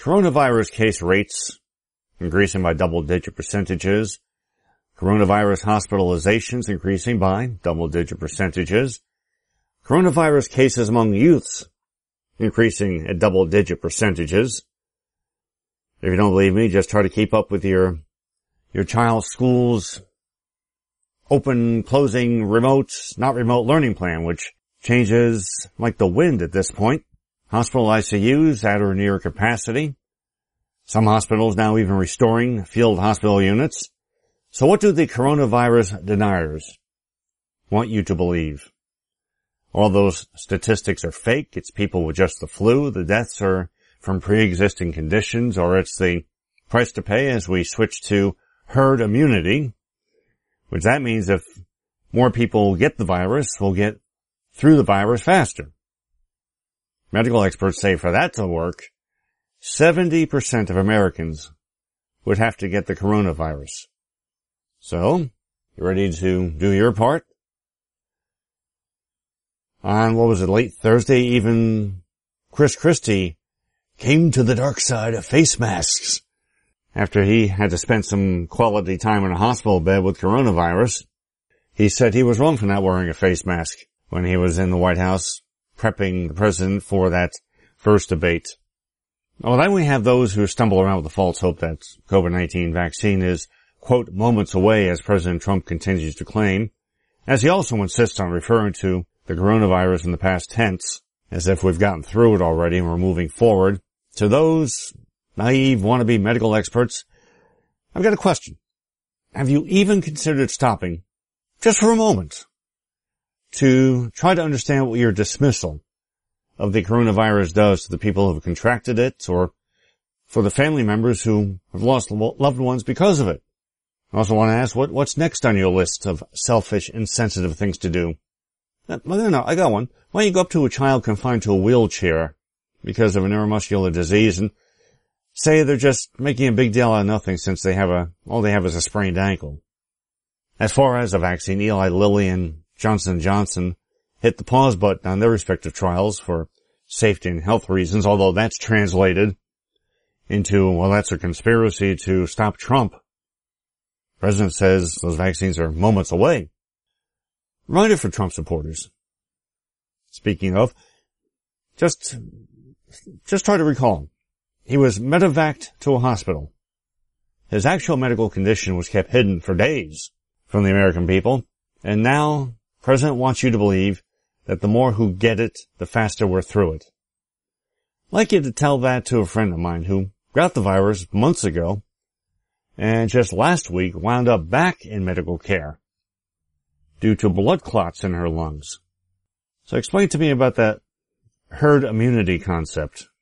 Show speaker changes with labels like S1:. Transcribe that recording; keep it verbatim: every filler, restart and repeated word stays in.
S1: Coronavirus case rates increasing by double-digit percentages. Coronavirus hospitalizations increasing by double-digit percentages. Coronavirus cases among youths increasing at double-digit percentages. If you don't believe me, just try to keep up with your your child's school's open, closing, remote, not remote learning plan, which changes like the wind at this point. Hospital I C Us at or near capacity. Some hospitals now even restoring field hospital units. So what do the coronavirus deniers want you to believe? All those statistics are fake. It's people with just the flu. The deaths are from pre-existing conditions, or it's the price to pay as we switch to herd immunity, which that means if more people get the virus, we'll get through the virus faster. Medical experts say for that to work, seventy percent of Americans would have to get the coronavirus. So, you ready to do your part? On, what was it, late Thursday, even Chris Christie came to the dark side of face masks after he had to spend some quality time in a hospital bed with coronavirus. He said he was wrong for not wearing a face mask when he was in the White House prepping the president for that first debate. Well, then we have those who stumble around with the false hope that COVID nineteen vaccine is, quote, moments away, as President Trump continues to claim, as he also insists on referring to the coronavirus in the past tense, as if we've gotten through it already and we're moving forward. To those naive wannabe medical experts, I've got a question. Have you even considered stopping, just for a moment, to try to understand what your dismissal of the coronavirus does to the people who have contracted it, or for the family members who have lost loved ones because of it? I also want to ask, what, what's next on your list of selfish, insensitive things to do? No, no, no, I got one. Why don't you go up to a child confined to a wheelchair because of a neuromuscular disease and say they're just making a big deal out of nothing since they have a, all they have is a sprained ankle. As far as the vaccine, Eli Lilly and Johnson and Johnson hit the pause button on their respective trials for safety and health reasons, although that's translated into, well, that's a conspiracy to stop Trump. The president says those vaccines are moments away. Reminder for Trump supporters. Speaking of, just, just try to recall. He was medevaced to a hospital. His actual medical condition was kept hidden for days from the American people. And now, the president wants you to believe that the more who get it, the faster we're through it. I'd like you to tell that to a friend of mine who got the virus months ago and just last week wound up back in medical care due to blood clots in her lungs. So explain to me about that herd immunity concept.